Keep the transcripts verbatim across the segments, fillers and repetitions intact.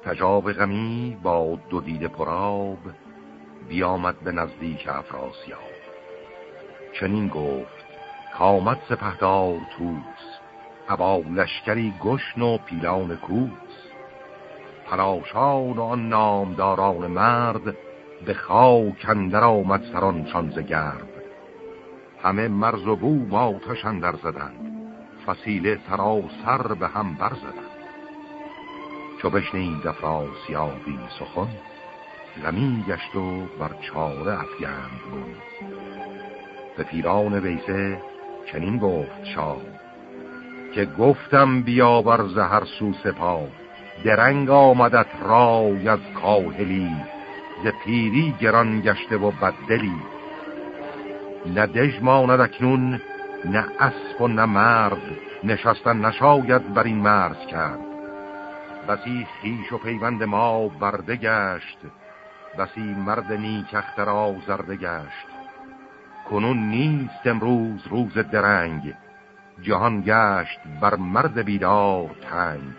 تجاو غمی با دو دیده پرآب، بیامد به نزدیک افراسیاب. چنین گفت کامد سپهدار طوس، ابا لشکری گشن و پیلان کوس. پلاشان و آن نامداران مرد، به خاک اندر آمد سرانشان ز گرد. همه مرز و بوم آتش اندر زدند، فسیله سراسر به هم برزدند. چو بشنید افراسیاب این سخن، غمی گشت و بر چاره افگند بن. به پیران ویسه چنین گفت شاه، که گفتم بیاور ز هر سو سپاه. درنگ آمدت رای از کاهلی، ز پیری گران گشته و بددلی. نه دژ ماند اکنون نه اسب و نه مرد، نشستن نشاید بر این مرز کرد. بسی خویش و پیوند ما برده گشت، بسی مرد نیک اختر آزرده گشت. کنون نیست امروز روز درنگ، جهان گشت بر مرد بیدار تنگ.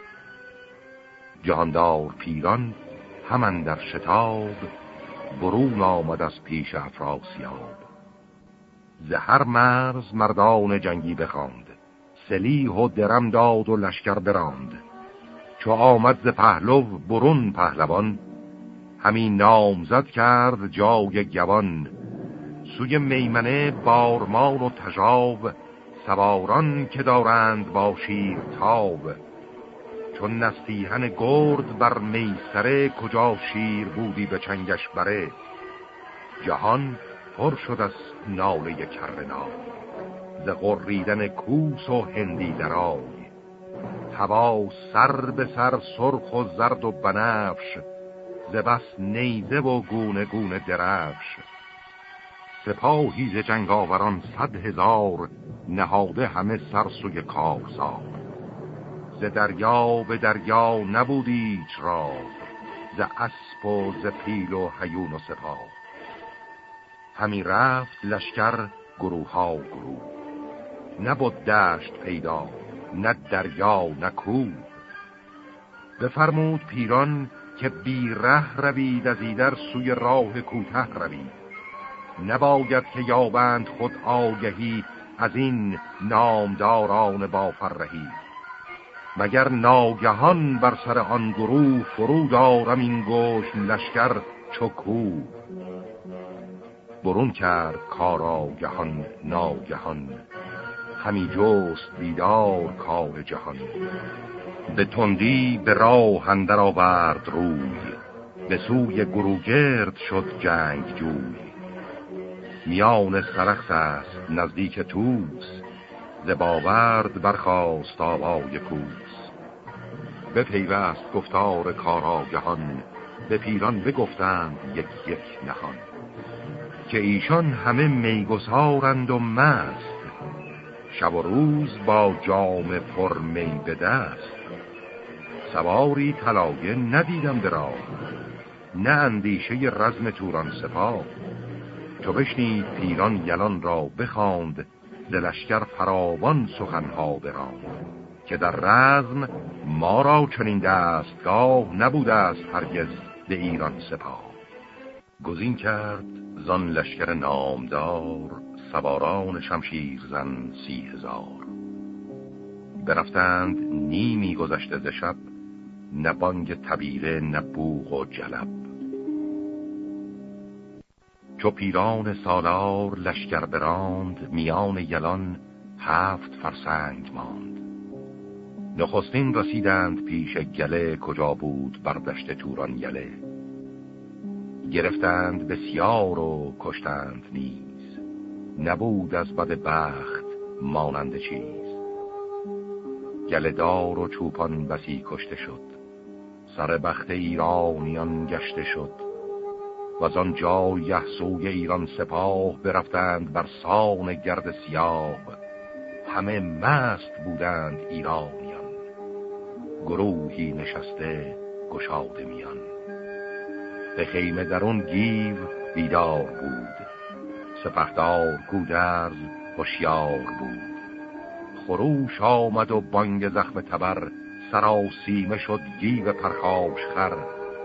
جهاندار پیران همان در شتاب، برون آمد از پیش افراسیاب. ز هر مرز مردان جنگی بخواند، سلیح و درم داد و لشکر براند. چو آمد ز پهلو برون پهلوان، همین نامزد کرد جای گوان. سوی میمنه بارمان و تژاو، سواران که دارند با شیر تاب. چون نستیهن گرد بر میسره، کجا شیر بودی به چنگش بره. جهان پر شد از ناله کرنا، ز غریدن کوس و هندی درای. هوا سر به سر سرخ و زرد و بنفش، ز بس نیزه و گونه گونه درفش. سپاهی ز جنگ آوران صد هزار، نهاده همه سر سوی کارزار. ز دریا به دریا نبود ایچ راه، ز اسب و ز پیل و هیون و سپاه. همی رفت لشکر گروه ها گروه، نبود دشت پیدا نه دریا نه کوه. بفرمود پیران که بی ره روید، از ایدر سوی راه کوته روید. نباید که یابند خود آگهی، از این نامداران با فرهی. مگر ناگهان بر سر آن گروه، فرود آرم این گوش لشکر چو کوه. برون کرد کار آگهان ناگهان، همی جست بیدار کار جهان. به تندی به راه اندر آورد روی، به سوی گروگرد شد جنگ جوی. میان سرخس است نزدیک توس، ز باورد برخاست آوای کوس. به پیوست گفتار کار آگهان، به پیران بگفتند یک یک نهان. که ایشان همه میگسارند و مست، شب و روز با جام پر می به دست. سواری طلایه ندیدم به راه، نه اندیشه رزم توران سپاه. چو بشنید پیران یلان را بخواند، ز لشکر فراوان سخنها براند. که در رزم ما را چنین دستگاه، نبوده است هرگز به ایران سپاه. گزین کرد زان لشکر نامدار، سواران شمشیر زن سی هزار. برفتند نیمی گذشته ز شب، نه بانگ تبیره نه بوق و جلب. چو پیران سالار لشکر براند، میان یلان هفت فرسنگ ماند. نخستین رسیدند پیش گله، کجا بود بر دشت توران یله. گرفتند بسیار و کشتند نیز، نبود از بد بخت مانند چیز. گله دار و چوپان بسی کشته شد، سر بخت ایرانیان گشته شد. و از آن جای یحسوی ایران سپاه، برفتند بر سان گرد سیاه. همه مست بودند ایرانیان، گروهی نشسته گشاده میان. به خیمه درون گیو بیدار بود، سپهدار گودرز هوشیار بود. خروش آمد و بانگ زخم تبر، سراسیمه شد گیو پرخاش خر.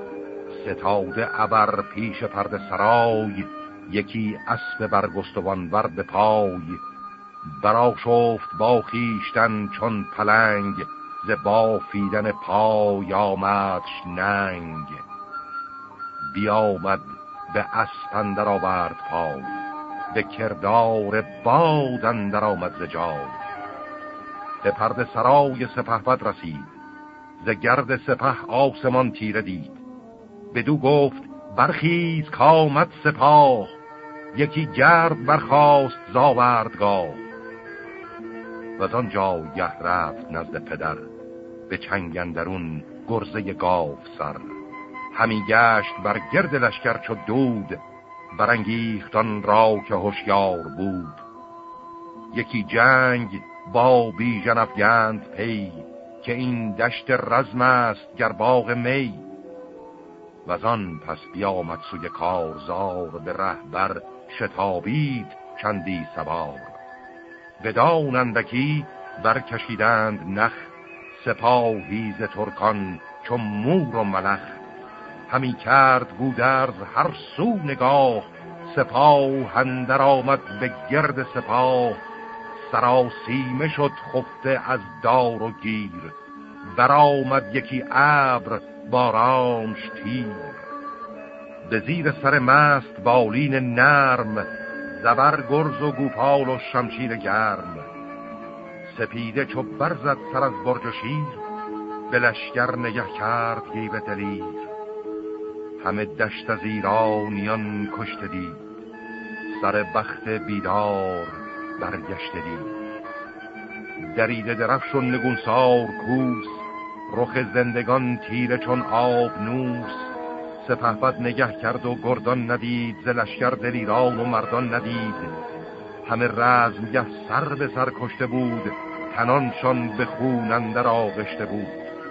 ستاده ابر پیش پرده سرای، یکی اسب برگستوان ورد پای. برا شفت با خیشتن چون پلنگ، ز بافیدن پای آمدش ننگ. بیامد به اسپ اندر آورد پای، به کردار باد اندر آمد ز جای. به پرده سرای سپهبد رسید، ز گرد سپه آسمان تیره دید. بدو گفت برخیز کامد سپاه، یکی گرد برخاست زاوردگاه. و از آن جایه رفت نزد پدر، به چنگ اندرون گرزه گاو سر. همی گشت بر گرد لشکر چو دود، برانگیختان را که هوشیار بود. یکی جنگ با بیژن افگند پی، که این دشت رزم است گر باغ می. و از آن پس بیامد سوی کارزار، به رهبر شتابید چندی سوار. بدان اندکی برکشیدند نخ، سپاهی ز ترکان چون مور و ملخ. همی کرد گودرز هر سو نگاه، سپاه اندر آمد به گرد سپاه. سراسیمه شد خفته از دار و گیر، برآمد یکی ابر بارانش تیر. به زیر سر مست بالین نرم، زبر گرز و گوپال و شمشیر گرم. سپیده چو برزد سر از برج و شیر، به لشکر نگه کرد گیو دلیر. همه دشت از ایرانیان کشته دید، سر بخت بیدار برگشته دید. دریده درفش و نگونسار کوس، رخ زندگان تیره چون آب نوس. سپهبد نگه کرد و گردان ندید، ز لشکر دلیران و مردان ندید. همه رزمگه سر به سر کشته بود، تنانشان به خون اندر آغشته بود.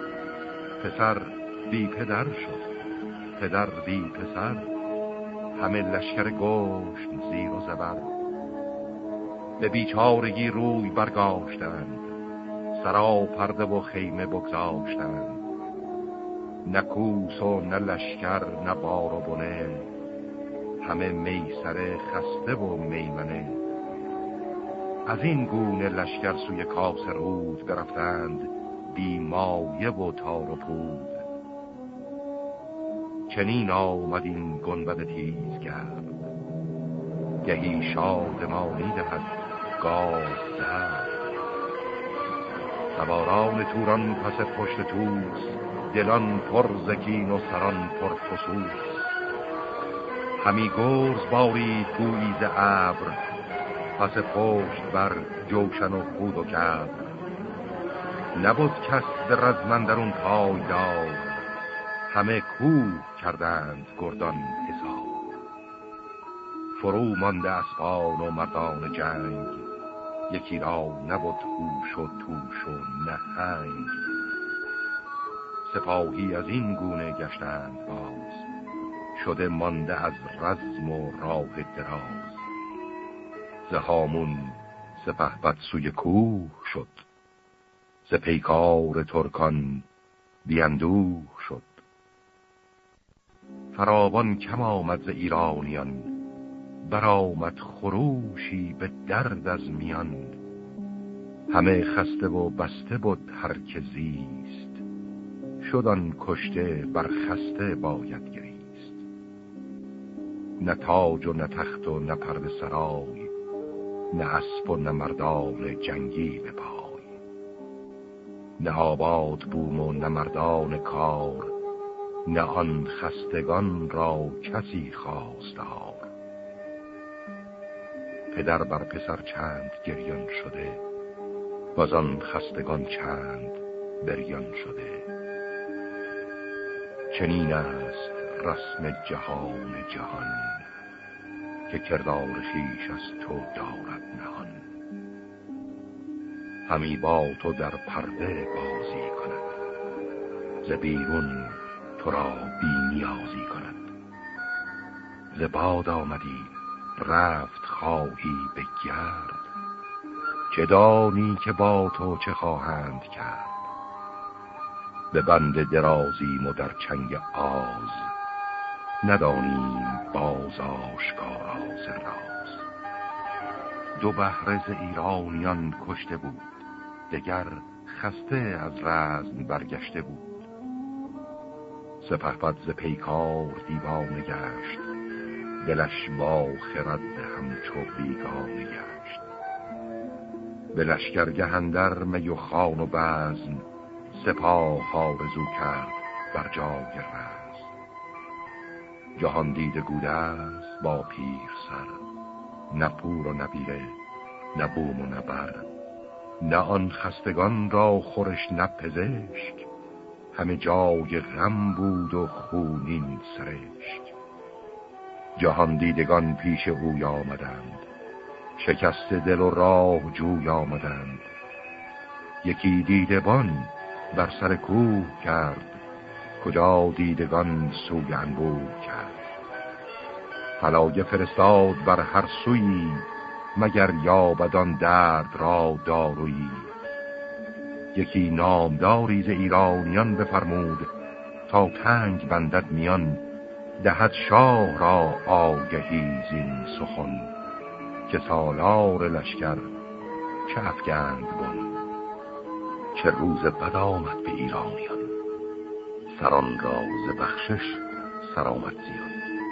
پسر بی پدر شد، پدر بی پسر، همه لشکر گشت زیر و زبر. به بیچارگی روی برگاشتند، سرا پرده و خیمه بگذاشتند. نه کوس و نه لشکر نه بار و بنه، همه میسر خسته و میمنه. از این گونه لشکر سوی کاس رود برفتند، بی مایه و تار و پود. چنین آمد این گنبد تیز کرد، گهی شادمانی دهد گاه درد. سواران توران پس پشت توس، دلان پر زکین و سران پر فسوس. همی گرز بارید گویی ز ابر، پس پشت بر جوشن و خود و گبر. نبود کس به رزم اندرون پای دار، همه کوه کردند گردان حساب. فرو مانده اسپان و مردان جنگ، یکی را نبود هوش و توش و نهنگ. سپاهی از این گونه گشتند باز، شده مانده از رزم و راه دراز. ز هامون سپهبد سوی کوه شد، ز پیکار ترکان بیندوه شد. فراوان کم آمد ز ایرانیان، برآمد خروشی به درد از میان. همه خسته و بسته بود هر که زیست، شدن کشته بر خسته باید گریست. نه تاج و نه تخت و نه پرده سرای، نه اسب و نه مردان جنگی به پای. نه آباد بوم و نه مردان کار، نه آن خستگان را کسی خواستار. پدر بر پسر چند گریان شده، باز آن خستگان چند بریان شده. چنین است رسم جهان جهان، که کردار خویش از تو دارد نهان. همی با تو در پرده بازی کند، ز بیرون تو را بی نیازی کند. ز باد آمدی رفت خواهی به گرد، چه دانی که با تو چه خواهند کرد. به بند درازیم و در چنگ آز، ندانیم باز آشکارا ز راز. دو بهره ز ایرانیان کشته بود، دگر خسته از رزم برگشته بود. سپهبد ز پیکار دیوانه گشت، دلش با خرد همچو بیگانه گشت. به لشکرگه اندر می و خوان و بزم، سپاه آرزو کرد بر جای رزم. جهان دیده گودرز با پیر سر، نه پور و نبیره نه بوم و نه بر. نه آن خستگان را خورش نه پزشک، همه جای غم بود و خونین سرشک. جهان دیدگان پیش اوی آمدند، شکست دل و راه جوی آمدند. یکی دیدبان بر سر کوه کرد، کجا دیدگان سوی انبوه کرد. فلایه فرستاد بر هر سوی، مگر یابدان درد را دارویی. یکی نامداری ز ایرانیان بفرمود، تا تنگ بندد میان. دهد شاه را آگهی زین سخن، که سالار لشکر چه افگند بن. چه روز بد آمد به ایرانیان، سران را ز بخشش سرآمد زیان.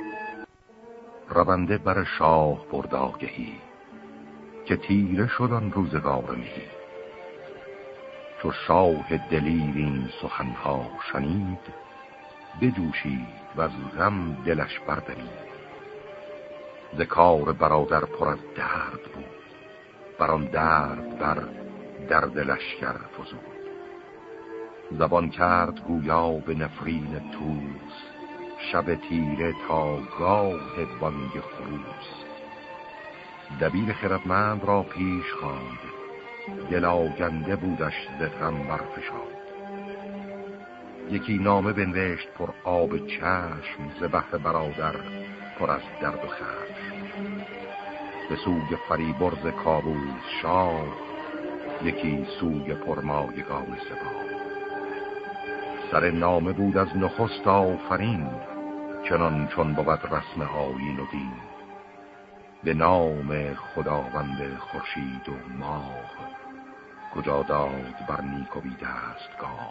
رونده بر شاه برد آگهی، که تیره شد آن روزگار مهی. چو شاه دلیر این سخنها شنید، بجوشید و از غم دلش بردمید. ز کار برادر پر از درد بود، بر آن درد بر درد لشکر فزود. زبان کرد گویا به نفرین توس، شب تیره تا گاه بانگ خروس. دبیر خردمند را پیش خواند، دل آگنده بودش ز غم برفشاند. یکی نامه بنوشت پر آب چشم، ز بهر برادر پر از درد و خشم. به سوی فریبرز کاووس شاه، یکی سوی پرمایگان سپاه. سر نامه بود از نخست آفرین، چنان چون بود رسم آیین و دین. به نام خداوند خورشید و ماه، کجا داد بر نیک و بی دستگاه.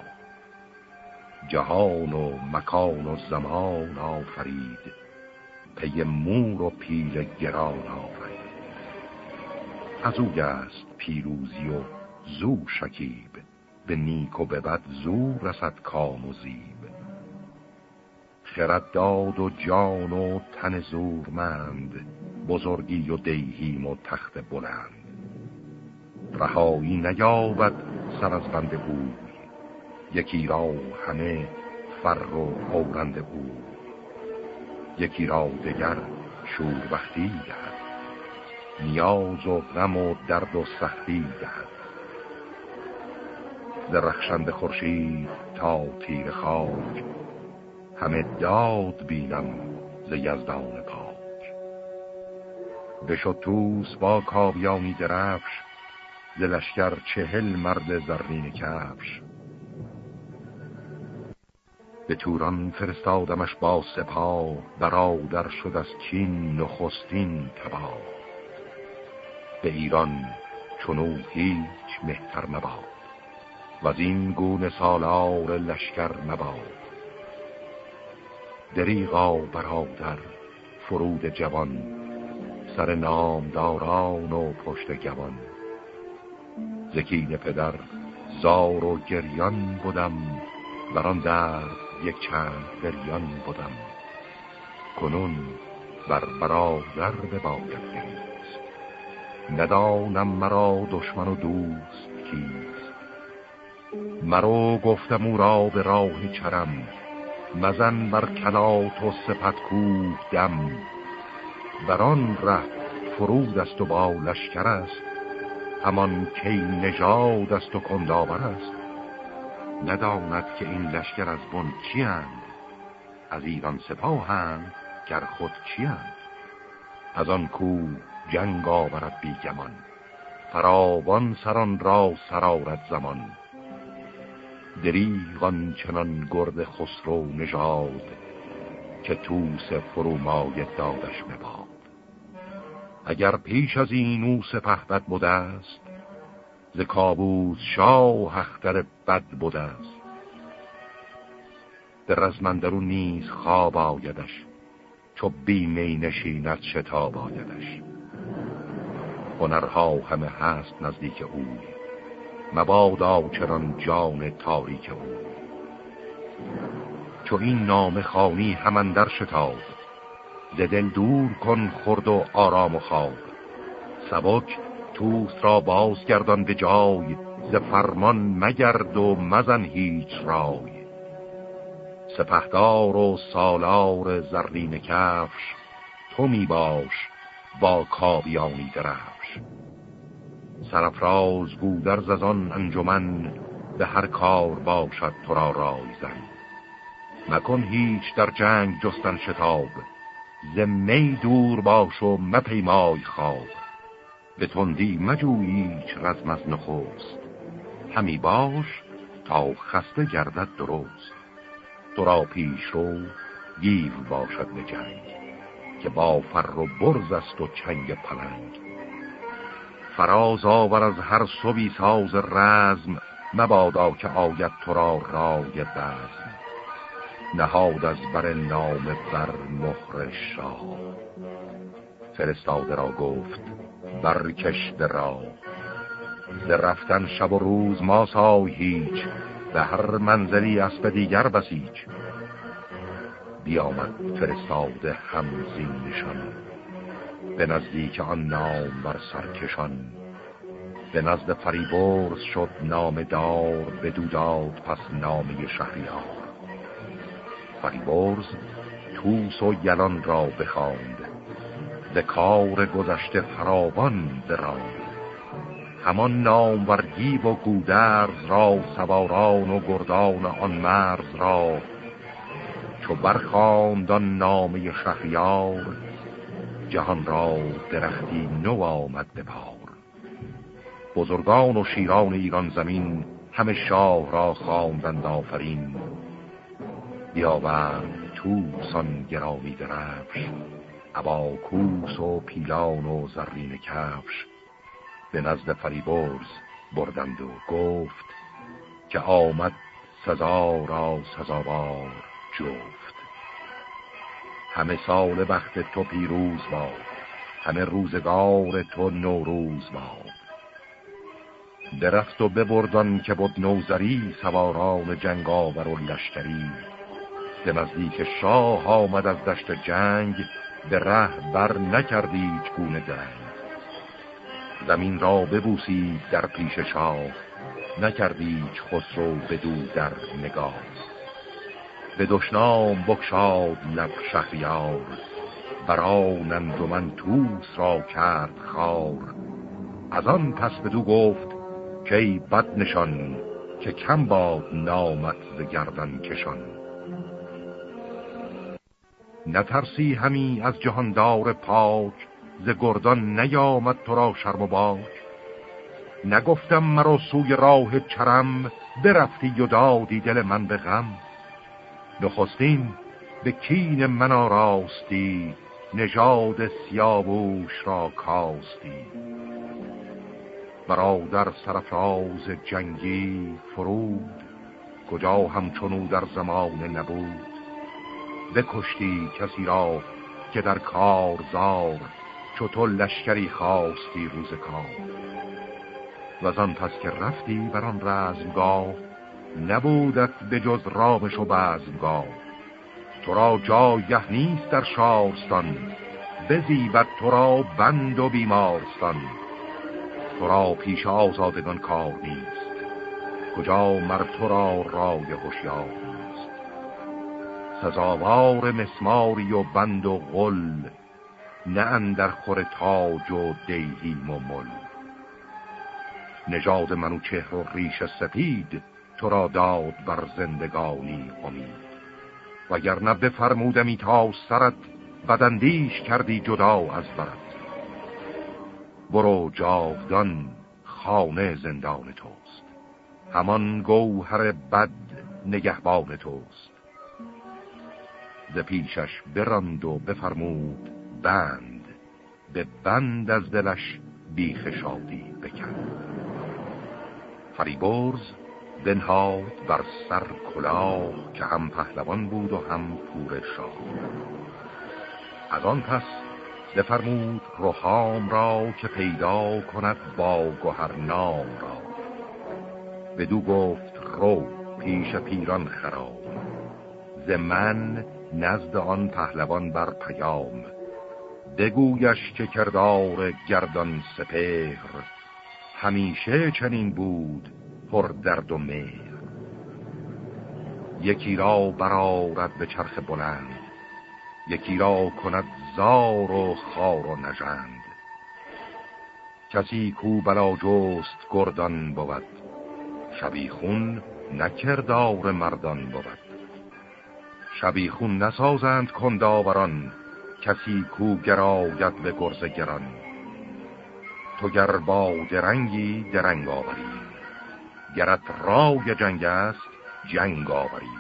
جهان و مکان و زمان آفرید، پی مور و پیل گران آفرید. از اوی است پیروزی و زو شکیب، به نیک و به بد زو رسد کام و زیب. خرد داد و جان و تن زورمند، بزرگی و دیهیم و تخت بلند. رهایی نیابد سر از بند اوی، یکی را همه فر و اورند اوی. یکی را دگر شوربختی دهد، نیاز و غم و درد و سختی دهد. ز رخشنده خورشید تا تیر خاک، همه داد بینم ز یزدان پاک. بشد توس با کاویانی درفش، ز لشکر چهل مرد زرین کفش. به توران فرستادمش با سپاه، برادر شد از کین نخستین تباه. به ایران چنو هیچ مهتر مباد، و از این گونه سالار لشکر مباد. دریغا برادر فرود جوان، سر نامداران و پشت گوان. زکین پدر زار و گریان بودم، بران درد یک چند بریان بودم. کنون بر برادر بباید گریست، ندانم مرا دشمن و دوست کیست. مرو گفتم او را به راه چرم، مزن بر کلات و سپت کوه دم. بران ره فرود است و با لشکر است، همان کی نژاد است و کندآور است. نداند که این لشکر از بن چیند، از ایران سپاهند گر خود چیند. از آن کو جنگ آورد بیگمان، فراوان سران را سرارد زمان. دریغ آن چنان گرد خسرو نژاد، که توس فرومایه دادش مباد. اگر پیش از این او سپهبد بوده است، ز کاووس شاه اختر بد بوده است. در رزمندرون نیز خواب آیدش، چو بی می نشیند شتاب آیدش. هنرها همه هست نزدیک اوی، مبادا چران جان تاریک اوی. چو این نام خوانی هم اندر شتاب، ز دل دور کن خورد و آرام و خواب. سبک توس را بازگردان به جای، ز فرمان مگرد و مزن هیچ رای. سپهدار و سالار زرین کفش، تو می باش با کاویانی درفش. سرافراز گودرز از آن انجمن، به هر کار باشد تو را رای زن. مکن هیچ در جنگ جستن شتاب، ز می دور باش و مپیمای خواب. به تندی مجوی هیچ رزم از نخست، همی باش تا خسته گردد درست. تو را پیش رو گیو باشد به جنگ، که با فر و برز است و چنگ پلنگ. فراز آور از هر صبی ساز رزم، مبادا که آید تو را رای بزم. نهاد از بر نام بر مهر شاه، فرستاده را گفت برکش درا. ز رفتن شب و روز ما سای هیچ، به هر منزلی اسب دیگر بسیج. بیامد فرستاده همزین نشان، به نزدیک آن نام بر سرکشان. به نزد فریبرز شد نام دار، به دوداد پس نامی شهریار. فریبرز توس و یلان را بخواند، ز کار گذشته فراوان براند. همان نام ور گیو و گودرز را، سواران و گردان آن مرز را. چو برخواند آن نامی شهریار، جهان را درختی نو آمد به بار. بزرگان و شیران ایران زمین، همه شاه را خواندند آفرین. بیاورد توس آن گرامی درفش، ابا کوس و پیلان و زرین کفش. به نزد فریبرز بردند و گفت، که آمد سزا را سزاوار جفت. همه سال بخت تو پیروز باد، همه روزگار تو نوروز باد. درفت و ببردان که بود نوزری، سواران جنگاور و لشکری. به نزدیک شاه آمد از دشت جنگ، به ره بر نکردی هیچ گونه درنگ. زمین را ببوسید در پیش شاه، نکردی هیچ خسرو بدو در نگاه. به دشنام بگشاد لب شهریار، بران انجمن توس را کرد خوار. از آن پس بدو گفت که ای بد نشان، که کم باد نامت ز گردن کشان. نترسی همی از جهاندار پاک، ز گردان نیامد تو را شرم و باک. نگفتم مرا سوی راه چرم، برفتی و دادی دل من به غم. نخستین به کین من آراستی، نژاد سیاووش را کاستی. برادر سرفراز جنگی فرود، کجا همچنو در زمان نبود. بکشتی کسی را که در کار زار، چو تو لشکری خواستی روز کار. وزان پس که رفتی بران رزمگاه، نبودت به جز رامش و بزمگاه. تو را جایه نیست در شارستان، بزیبد تو را بند و بیمارستان. تو را پیش آزادگان کار نیست، کجا مر تو را رای هوشیار نیست. سزاوار مسماری و بند و غل، نه اندر خور تاج و دیهیم و مل. نژاد منوچهر و ریش سپید، تو را داد بر زندگانی امید. وگرنه بفرمودمی تا سرت، بداندیش کردی جدا از برت. برو جاودان خانه زندان توست، همان گوهر بد نگهبان توست. ز پیشش براند و بفرمود بند، به بند از دلش بیخ شادی بکند. فریبرز بنهاد بر سر کلاه، که هم پهلوان بود و هم پور شاه. از آن پس بفرمود رخام را، که پیدا کند با گوهرنام را. بدو گفت رو پیش پیران خرام، ز من نزد آن پهلوان بر پیام. بگویش که کردار گردان سپهر، همیشه چنین بود پر درد و مهر. یکی را برآرد به چرخ بلند، یکی را کند زار و خار و نژند. کسی کو بلا جست گردان بود، شبیخون نکردار مردان بود. شبیخون نسازند کنداوران، کسی کو گراید به گرز گران. تو گر با درنگی درنگ آوریم، گرت رای جنگ است جنگ آوریم.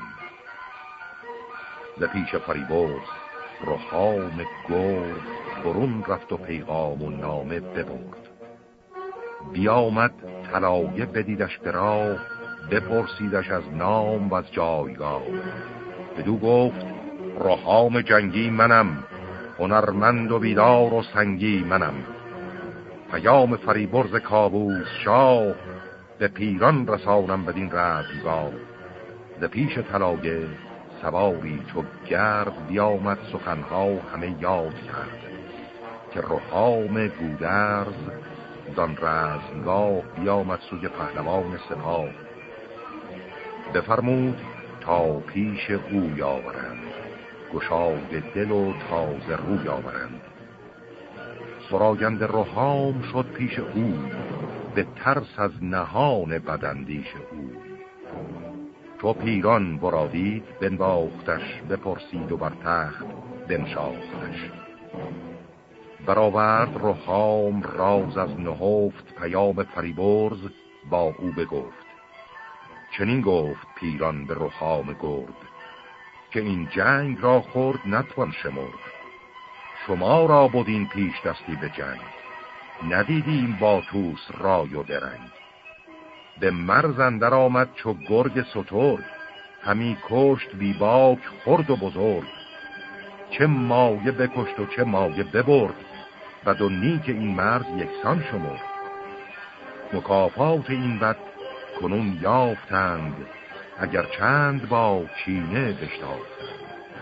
ز پیش فریبرز رخام گرد، برون رفت و پیغام و نامه ببرد. بیامد طلایه بدیدش به راه، بپرسیدش از نام و از جایگاه. بدو گفت رخام جنگی منم، هنرمند و بیدار و سنگی منم. پیام فریبرز کاووس شاه، به پیران رسانم بدین رزمگاه. ز پیش طلایه سواری چو گرد، بیامد سخنها همه یاد کرد. که رخام گودرز دان رزمگاه، بیامد سوی پهلوان سپاه. بفرمود تا پیش او یاورند، گشاد دل و تازه روی آورند. سراینده رخام شد پیش او، به ترس از نهان بداندیش او. چو پیران برادید بنواختش، بپرسید و بر تخت بنشاختش. برآورد رخام راز از نهفت، پیام فریبرز با او بگفت. چنین گفت پیران به رخام گرد، که این جنگ را خورد نتوان شمرد. شما را بود این پیش دستی به جنگ، ندیدیم با توس رای و درنگ. به مرز اندر آمد چو گرگ سترگ، همی کشت بی باک خرد و بزرگ. چه مایه بکشت و چه مایه ببرد، بد و نیک این مرز یکسان شمرد. مکافات این بد کنون یافتند، اگر چند با کینه بشتافتند.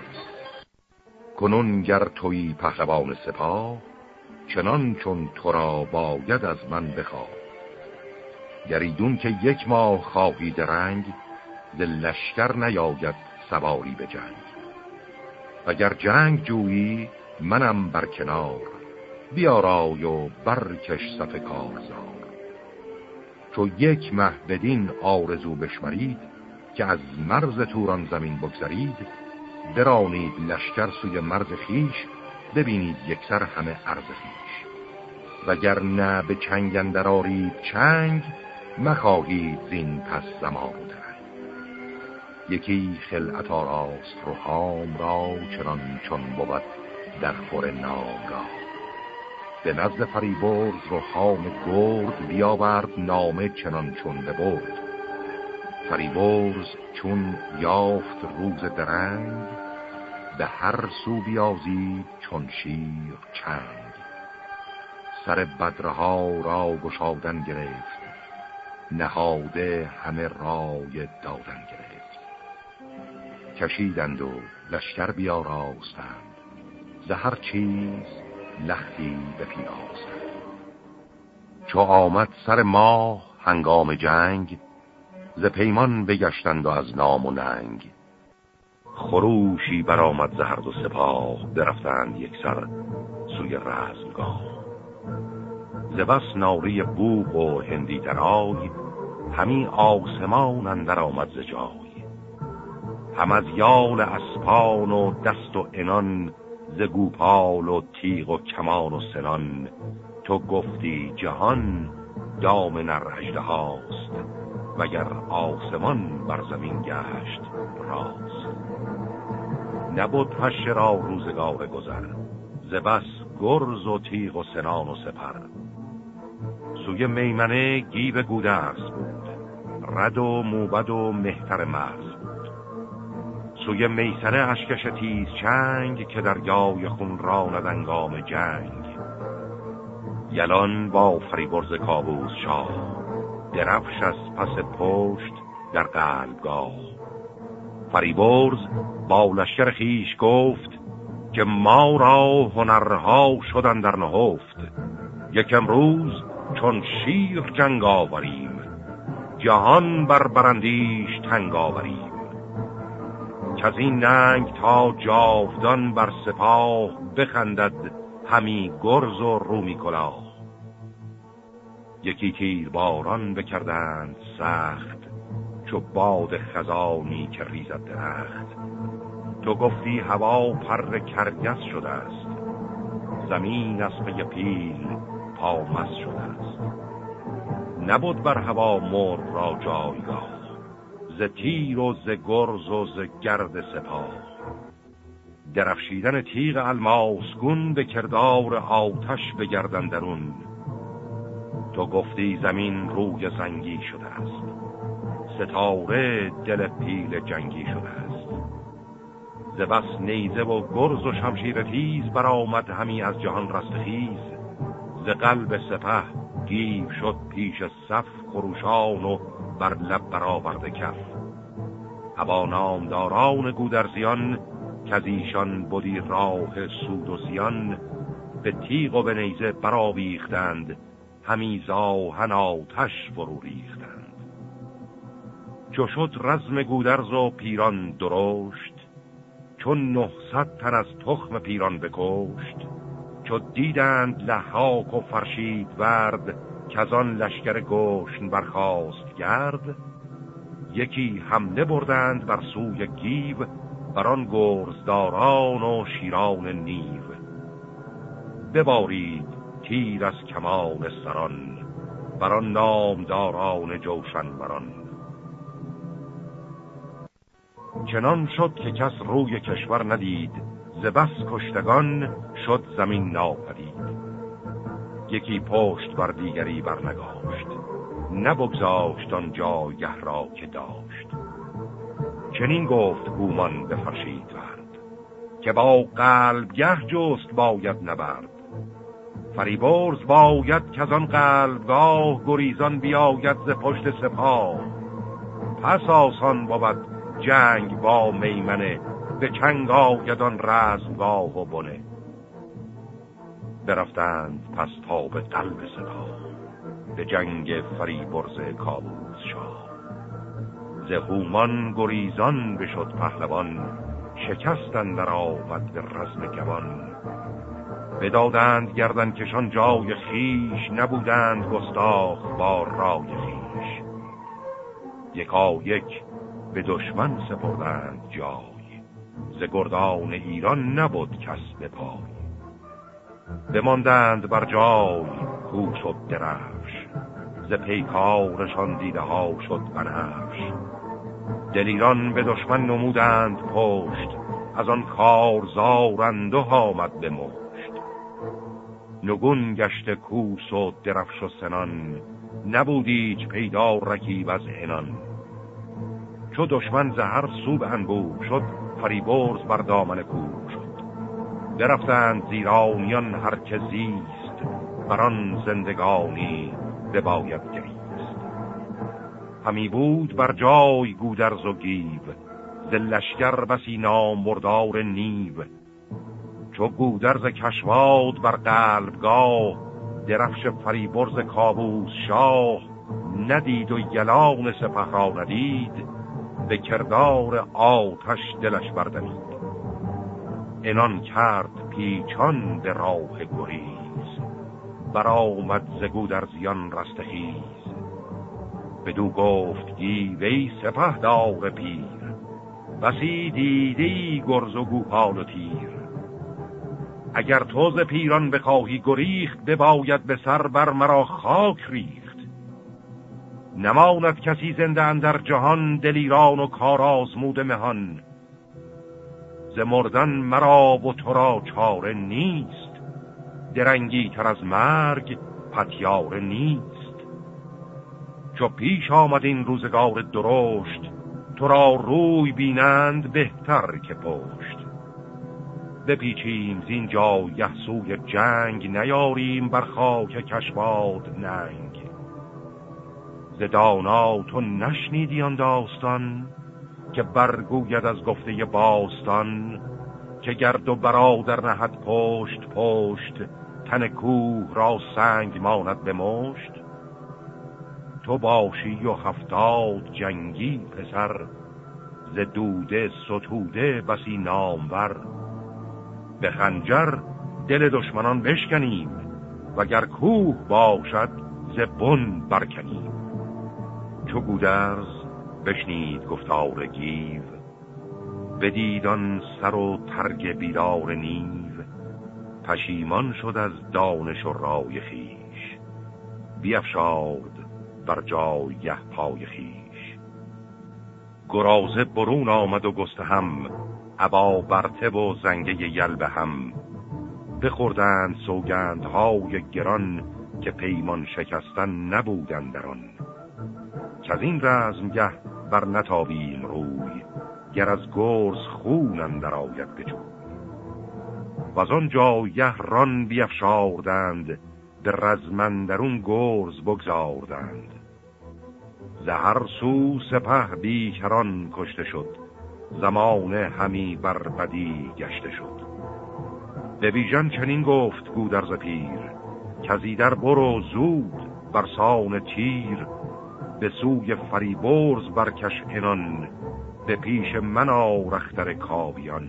کنون گر تویی پهلوان سپاه، چنان چون تو را باید از من بخواه. گریدون که یک ماه خواهی درنگ، ز لشکر نیاید سواری به جنگ. اگر جنگ جویی منم بر کنار، بیارای و برکش صف کارزار. چو یک مه بدین آرزو بشمرید، که از مرز توران زمین بگذرید. برانید لشکر سوی مرز خیش، ببینید یکسر همه عرض خیش. وگر نه به چنگ اندر آرید چنگ، مخواهید زین پس زمان و درنگ. یکی خلعت آراست رخام را، چنان چون بود در خور نام را. به نزد فریبرز رخام گرد، بیاورد نامه چنان چون ببرد. فریبرز چون یافت روز درنگ، به هر سو بیازید چون شیر چنگ. سر بدرها را گشادن گرفت، نهاده همه رای دادن گرفت. کشیدند و لشکر بیاراستند، ز هر چیز لختی بپیراستند. چو آمد سر ماه هنگام جنگ، ز پیمان بگشتند و از نام و ننگ. خروشی برآمد ز هر دو سپاه، برفتند یک سر سوی رزمگاه. ز بس ناله بوق و هندی درای، همی آسمان اندر آمد ز جای. هم از یال اسپان و دست و عنان، ز گوپال و تیغ و کمان و سنان. تو گفتی جهان دام نر اژدهاست، وگر آسمان بر زمین گشت راست. نبود پشه را روزگار گذر، ز بس گرز و تیغ و سنان و سپر. سوی میمنه گیو گودرز بود، رد و موبد و مهتر مرز بود. سوی میسره اشکش تیز چنگ، که دریای خون راند انگام جنگ. یلان با فریبرز کاووس شاه، درفش از پس پشت در قلبگاه. فریبرز با لشکر خویش گفت، که ما را هنرها شدن در نهفت. یک امروز چون شیر جنگ آوریم، جهان بر برندیش تنگ آوریم. که از این ننگ تا جاودان بر سپاه، بخندد همی گرز و رومی کلاه. یکی تیر باران بکردند سخت، چو باد خزانی که ریزد درخت. تو گفتی هوا پر کرگس شده است، زمین از پی پیل پامس شده است. نبود بر هوا مرغ را جایگاه، ز تیر و ز گرز و ز گرد سپاه. درفشیدن تیغ الماسگون، به کردار آتش بگردن درون. تو گفتی زمین روی زنگی شده است، ستاره دل پیل جنگی شده است. ز بس نیزه و گرز و شمشیر تیز، برآمد همی از جهان رستخیز. ز قلب سپه گیو شد پیش صف، خروشان و بر لب برآورده کف. ابا نامداران گودرزیان، که از ایشان بودی راه سود و زیان. به تیغ و به نیزه برآویختند، همی ز آهن آتش فرو ریختند. چو شد رزم گودرز و پیران درشت، چون نهصد تن از تخم پیران بکشت. چو دیدند لحاک و فرشید ورد، که از آن لشکر گشن برخاست گرد. یکی حمله بردند بر سوی گیو، بران گرزداران و شیران نیو. ببارید تیر از کمان سران، بران نامداران جوشن بران. چنان شد که کس روی کشور ندید، ز بس کشتگان شد زمین ناپدید. یکی پشت بر دیگری برنگاشت، نبگذاشت آن جایگه را که داشت. چنین گفت هومان به فرشید ورد، که با قلبگه جست باید نبرد. فریبرز باید که از آن قلبگاه، گریزان بیاید ز پشت سپاه. پس آسان بود جنگ با میمنه، به چنگ آید آن رزمگاه و بنه. برفتند پس تا به قلب سپاه، به جنگ فریبرز کاووس شاه. ز هومان گریزان بشد پهلوان، شکست اندر آمد به رزم گوان. بدادند گردن کشان جای خیش، نبودند گستاخ با رای خیش. یکا یک به دشمن سپردند جای، ز گردان ایران نبود کس به پای. بماندند بر جای کوس و درفش، ز پیکارشان دیده ها شد بنفش. دلیران به دشمن نمودند پشت، از آن کارزار انده آمد به مشت. نگون گشت کوس و درفش و سنان، نبودیچ پیدا رکیب از عنان. چو دشمن ز هر سو به انبوه شد، فریبرز بر دامن کوه شد. درفتند زیرانیان هر که زیست، بران زندگانی بباید گریست. همی بود بر جای گودرز و گیو، ز لشکر بسی نامبردار نیو. چو گودرز کشواد بر قلبگاه، درفش فریبرز کاووس شاه. ندید و یلان سپه را ندید، به کردار آتش دلش بردمید. انان کرد پیچان به راه گریز، برآمد ز گودرزیان رستخیز. بدو گفت گیو ای سپهدار پیر، بسی دیدی گرز و گوپال و تیر. اگر تو ز پیران بخواهی گریخت، بباید به سر بر مرا خاک ریخت. نماند کسی زنده اندر جهان، دلیران و کارآزمود مهان. ز مردن مرا و تو را چاره نیست، درنگی تر از مرگ پتیاره نیست. چو پیش آمد این روزگار درشت، تو را روی بینند بهتر که پشت. بپیچیم زین جایه سوی جنگ، نیاریم بر خاک کشواد ننگ. ز دانا تو نشنیدی آن داستان، که برگوید از گفته باستان. که گرد و برادر نهد پشت پشت، تن کوه را سنگ ماند به مشت. تو باشی و هفتاد جنگی پسر، ز دوده ستوده بسی نامور. به خنجر دل دشمنان بشکنیم، وگر کوه باشد ز بن برکنیم. چو گودرز بشنید گفتار گیو، بدید آن سر و ترگ بیدار نیو. پشیمان شد از دانش و رای خیش، بیفشارد بر جایه پای خیش. گرازه برون آمد و گسته هم، ابا برته و زنگه یل هم. بخوردند سوگندهای گران، که پیمان شکستن نبودن در آن. که از این رزمگه بر نتابیم روی، گر از گرز خون اندر آید به جوی. و از آن جایه ران بیفشاردند، به رزمندرون گرز بگذاردند. ز هر سو سپه بیکران کشته شد، زمان همی بر بدی گشته شد. به بیژن چنین گفت گودرز پیر، که از ایدر برو زود برسان تیر. به سوی فریبرز برکش عنان، به پیش من آر اختر کاویان.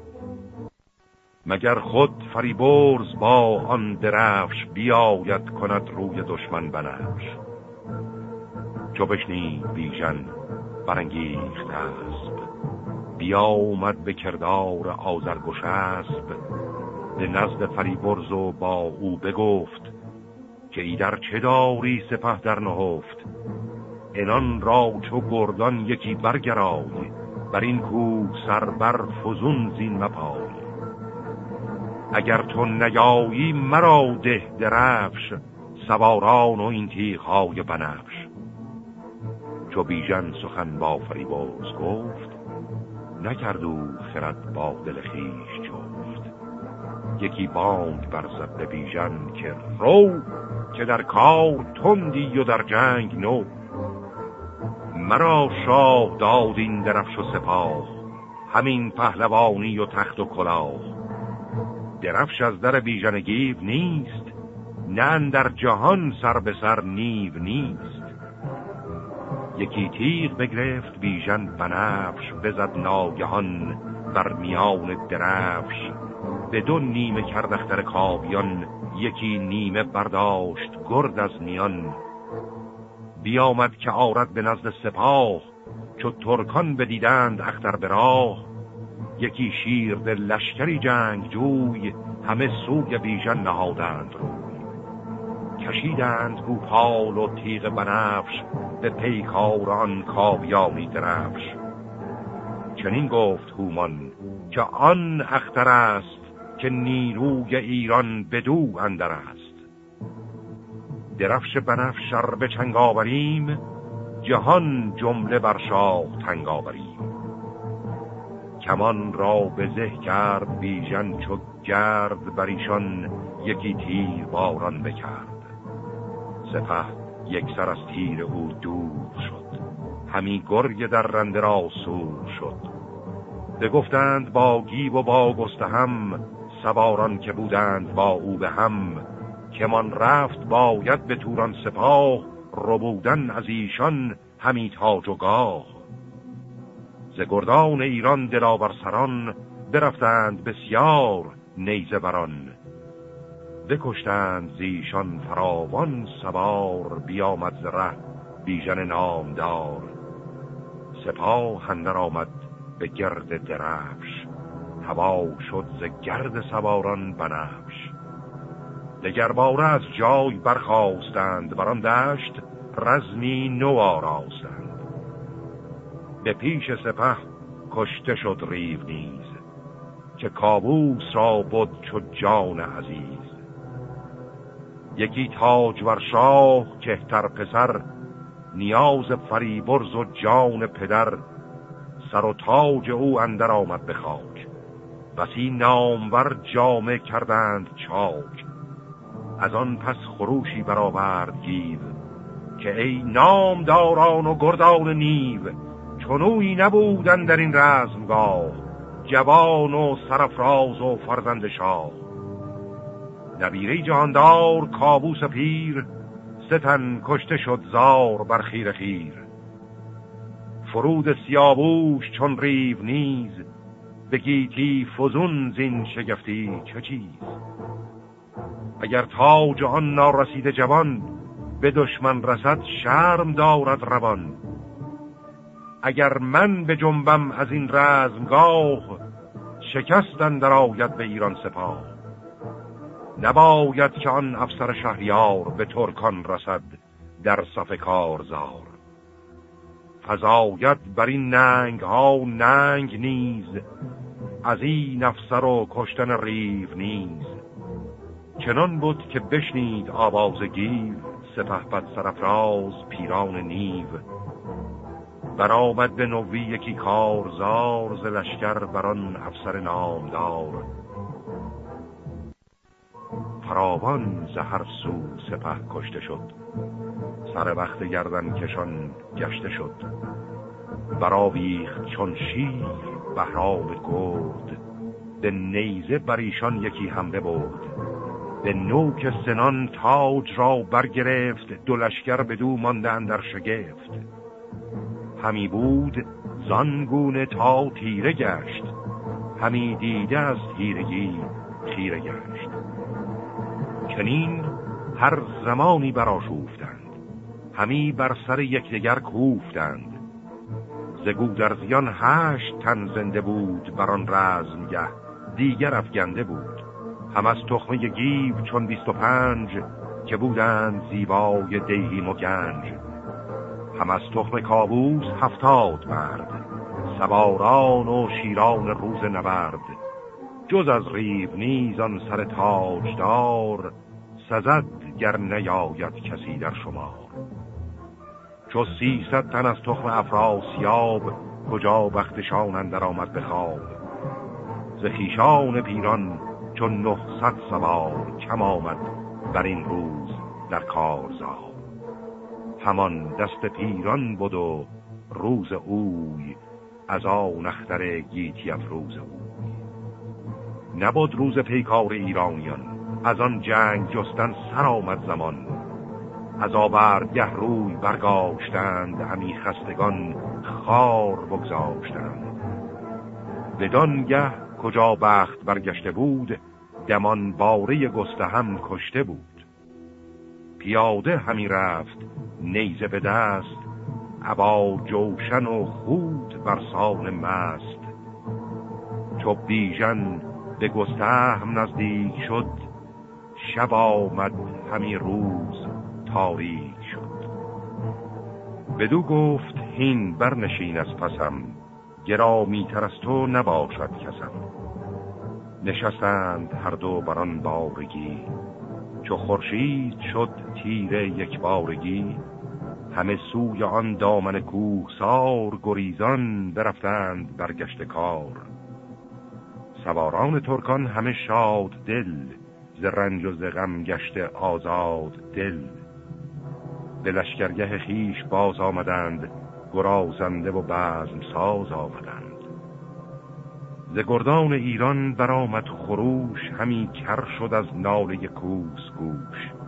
مگر خود فریبرز با آن درفش، بیاید کند روی دشمن بنفش. چو بشنید بیژن برانگیخت اسب، بیامد به کردار آذرگوش اسب. به نزد فریبرز و با او بگفت، که ایدر چه داری سپه در نهفت. انان را چو گردان یکی برگرای، بر این کوه سر بر فزون زین مپای. اگر تو نیایی مرا ده درفش، سواران و این تیغ‌های بنفش. چو بیژن سخن با فریبرز گفت، نکرد او خرد با دل خویش جفت. یکی بانگ برزد به بیژن که رو، که در کار تندی و در جنگ نو. مرا شاه داد این درفش و سپاه، همین پهلوانی و تخت و کلاه. درفش از در بیژن گیو نیست، نه در جهان سر به سر نیو نیست. یکی تیغ بگرفت بیژن بنفش، بزد ناگهان بر میان درفش. به دو نیمه کرد اختر کاویان، یکی نیمه برداشت گرد از میان. بیامد که آرد به نزد سپاه، چو ترکان بدیدند اختر به راه. یکی شیر دل لشکری جنگ جوی، همه سوی بیژن نهادند روی. کشیدند گوپال و تیغ بنفش، به پیکار آن کاویانی درفش. چنین گفت هومان که آن اختر است، که نیروی ایران بدو اندر است. درفش بنفش ار به چنگ آوریم، جهان جمله بر شاه تنگ آوریم. کمان را به زه کرد بیژن چو گرد، بر ایشان یکی تیر باران بکرد. سپه یک سر از تیر او دور شد، همی گرگ در رنده را سور شد. بگفتند با گیو و با گسته هم، سواران که بودند با او به هم. که من رفت باید به توران سپاه، ربودن از ایشان همی تاج و گاه. ز گردان ایران دلاور سران، برفتند بسیار نیزه بران. بکشتند زیشان فراوان سوار، بیامد ز ره بیژن نامدار. سپاه اندر آمد به گرد درفش، هوا شد ز گرد سواران بنفش. دگر باره از جای برخاستند، بران دشت رزمی نو آراستند. به پیش سپه کشته شد ریو نیز، که کاووس را بود چو جان عزیز. یکی تاجور شاه کهتر پسر، نیاز فریبرز و جان پدر. سر و تاج او اندر آمد به خاک، بسی نامور جامه کردند چاک. از آن پس خروشی برآورد گیو، که ای نامداران و گردان نیو. چنویی نبودن در این رزمگاه، جوان و سرفراز و فرزند شاه. نبیره جهاندار کاووس پیر، ستن کشته شد زار بر خیر خیر. فرود سیاووش چون ریو نیز، به گیتی فزون زین شگفتی چه چیز. اگر تاج آن نارسیده جوان، به دشمن رسد شرم دارد روان. اگر من به جنبم از این رزمگاه، شکستن در آید به ایران سپاه. نباید که آن افسر شهریار، به ترکان رسد در صف کارزار. فزاید بر این ننگ ها ننگ نیز، از این افسر و کشتن ریو نیز. چنان بود که بشنید آواز گیو، سپهبد سرفراز پیران نیو. برآمد به نوی یکی کارزار، ز لشکر بران افسر نامدار. فراوان ز هر سو سپه کشته شد، سر وقت گردن کشان گشته شد. برآویخت چون شیر بهرام گرد، به نیزه بر ایشان یکی حمله برد. به نوک سنان تاج را برگرفت، دو لشکر بدو مانده اندر شگفت. همی بود زانگونه تا تیره گشت، همی دیده از تیرگی خیره گشت. چنین هر زمانی برآشوفتند، همی بر سر یکدیگر کوفتند. ز گودرزیان هشت تن زنده بود، بران رزمگه دیگر افگنده بود. هم از تخمه گیو چون بیست و پنج، که بودند زیبای دیهیم و گنج. هم از تخم کاووس هفتاد مرد، سواران و شیران روز نبرد. جز از ریو نیز آن سر تاجدار، سزد گر نیاید کسی در شمار. چو سیصد تن از تخم افراسیاب، کجا بختشان اندر آمد به خواب. ز خویشان پیران چون نهصد سوار، کم آمد بر این روز در کارزار. همان دست پیران بود و روز اوی، از آن اختر گیتی افروز اوی. نبود روز پیکار ایرانیان، از آن جنگ جستن سر آمد زمان. از آوردگه روی برگاشتند، همی خستگان خار بگذاشتند. بدانگه کجا بخت برگشته بود، دمان باره گستهم کشته بود. پیاده همی رفت نیزه به دست، ابا جوشن و خود برسان مست. چو بیژن به گستهم نزدیک شد، شب آمد همی روز تاریک شد. بدو گفت هین برنشین از پسم، گرامی تر از تو نباشد کسم. نشستند هر دو بران بارگی، چو خورشید شد تیره یک بارگی. همه سوی آن دامن کوه سار، گریزان برفتند برگشت کار. سواران ترکان همه شاد دل، ز رنج و ز غم گشته آزاد دل. به لشکرگه خیش باز آمدند، گرازنده و بزم ساز آمدند. ز گردان ایران برآمد خروش، همی کر شد از ناله کوس گوش.